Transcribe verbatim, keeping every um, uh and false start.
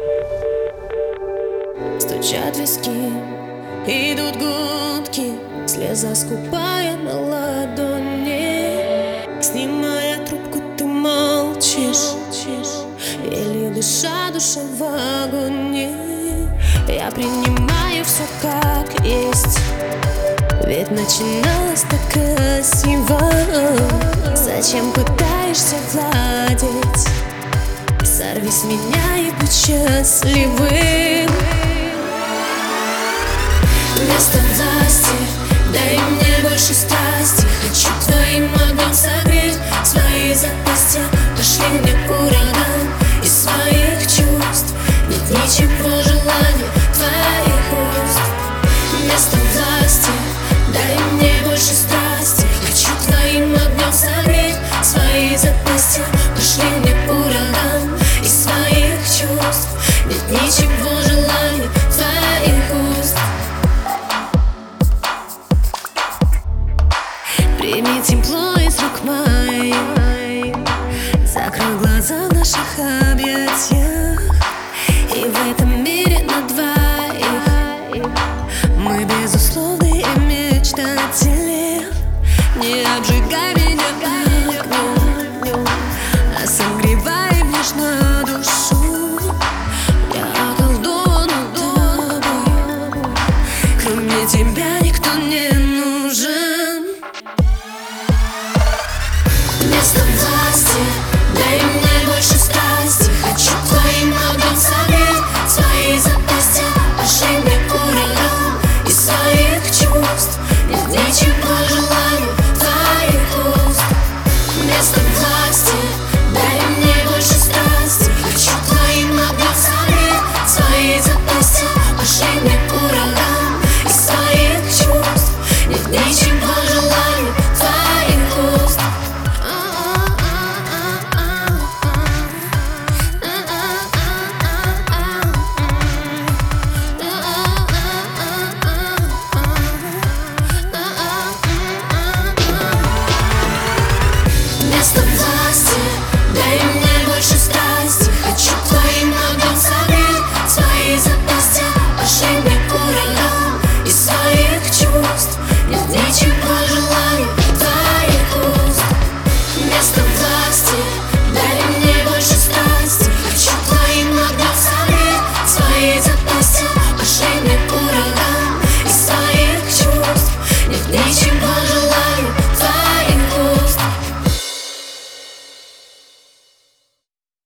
Стучат виски, идут гудки, слеза скупая на ладони. Снимая трубку, ты молчишь, еле дыша, душа в агонии. Я принимаю все как есть, ведь начиналось так красиво. Зачем пытаешься владеть? Сорви с меня и будь счастливым. Вместо власти дай мне больше страсти. Хочу твоим огнем согреть свои запястья. Пошли мне ураган из своих чувств. Нет ничего желания твоих уст. Вместо власти дай мне больше страсти. Хочу твоим огнем согреть свои запястья. Пошли мне ураган из своих чувств. Нет ничего желания твоих уст. Прими тепло из рук моих, закрой глаза в наших объятиях, и в этом